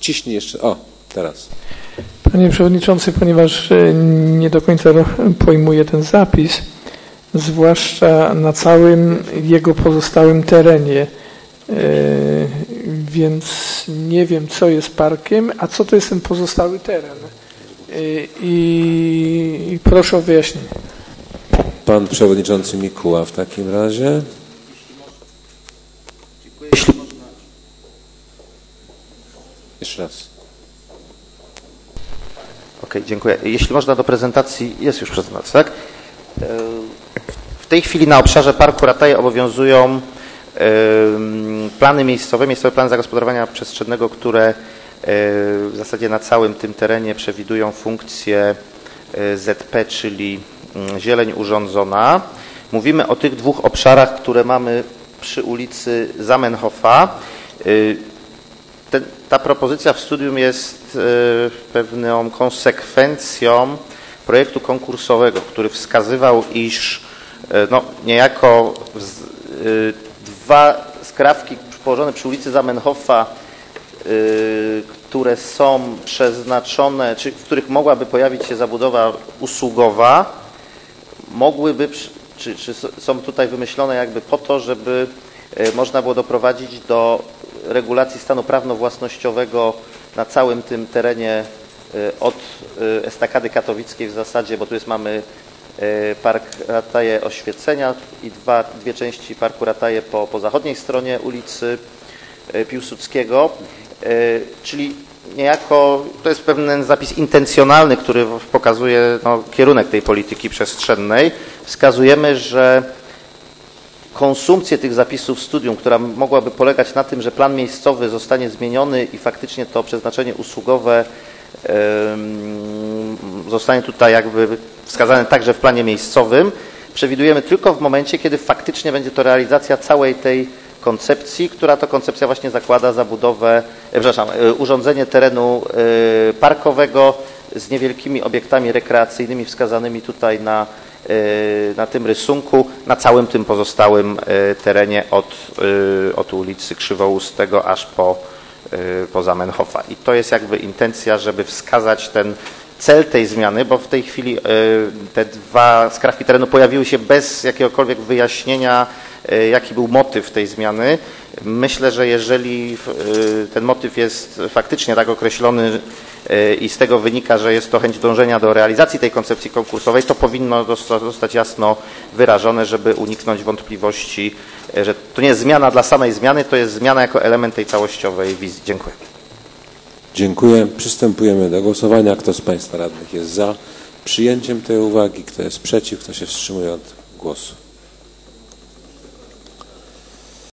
Wciśnij jeszcze. O, teraz. Panie Przewodniczący, ponieważ nie do końca pojmuję ten zapis, zwłaszcza na całym jego pozostałym terenie, więc nie wiem, co jest parkiem, a co to jest ten pozostały teren. I proszę o wyjaśnienie. Pan Przewodniczący Mikuła w takim razie. Jeszcze raz. Okej, dziękuję. Jeśli można do prezentacji, jest już prezentacja, tak? W tej chwili na obszarze Parku Rataje obowiązują plany miejscowe plany zagospodarowania przestrzennego, które w zasadzie na całym tym terenie przewidują funkcję ZP, czyli zieleń urządzona. Mówimy o tych dwóch obszarach, które mamy przy ulicy Zamenhofa. Ta propozycja w studium jest pewną konsekwencją projektu konkursowego, który wskazywał, iż niejako dwa skrawki położone przy ulicy Zamenhofa, które są przeznaczone, czy w których mogłaby pojawić się zabudowa usługowa, mogłyby, czy są tutaj wymyślone jakby po to, żeby można było doprowadzić do regulacji stanu prawno-własnościowego na całym tym terenie od Estakady Katowickiej w zasadzie, bo tu mamy Park Rataje Oświecenia i dwie części Parku Rataje po zachodniej stronie ulicy Piłsudskiego, czyli niejako to jest pewien zapis intencjonalny, który pokazuje kierunek tej polityki przestrzennej. Wskazujemy, że konsumpcję tych zapisów studium, która mogłaby polegać na tym, że plan miejscowy zostanie zmieniony i faktycznie to przeznaczenie usługowe zostanie tutaj jakby wskazane także w planie miejscowym, przewidujemy tylko w momencie, kiedy faktycznie będzie to realizacja całej tej koncepcji, która to koncepcja właśnie zakłada zabudowę, urządzenie terenu parkowego z niewielkimi obiektami rekreacyjnymi wskazanymi tutaj na tym rysunku, na całym tym pozostałym terenie od ulicy Krzywoustego aż po Zamenhofa. I to jest jakby intencja, żeby wskazać ten cel tej zmiany, bo w tej chwili te dwa skrawki terenu pojawiły się bez jakiegokolwiek wyjaśnienia, jaki był motyw tej zmiany. Myślę, że jeżeli ten motyw jest faktycznie tak określony i z tego wynika, że jest to chęć dążenia do realizacji tej koncepcji konkursowej, to powinno zostać jasno wyrażone, żeby uniknąć wątpliwości, że to nie jest zmiana dla samej zmiany, to jest zmiana jako element tej całościowej wizji. Dziękuję. Dziękuję. Przystępujemy do głosowania. Kto z Państwa radnych jest za przyjęciem tej uwagi? Kto jest przeciw? Kto się wstrzymuje od głosu?